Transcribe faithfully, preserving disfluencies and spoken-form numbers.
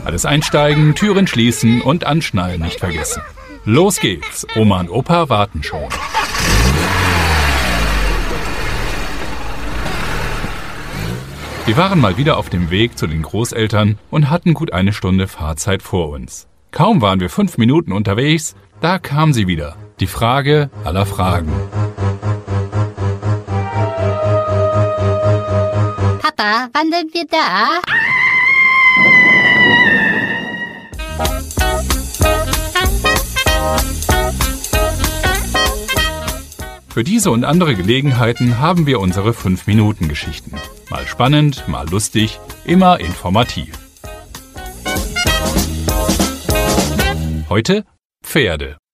Alles einsteigen, Türen schließen und anschnallen nicht vergessen. Los geht's, Oma und Opa warten schon. Wir waren mal wieder auf dem Weg zu den Großeltern und hatten gut eine Stunde Fahrzeit vor uns. Kaum waren wir fünf Minuten unterwegs, da kam sie wieder. Die Frage aller Fragen. Papa, wann sind wir da? Für diese und andere Gelegenheiten haben wir unsere fünf Minuten Geschichten. Mal spannend, mal lustig, immer informativ. Heute Pferde.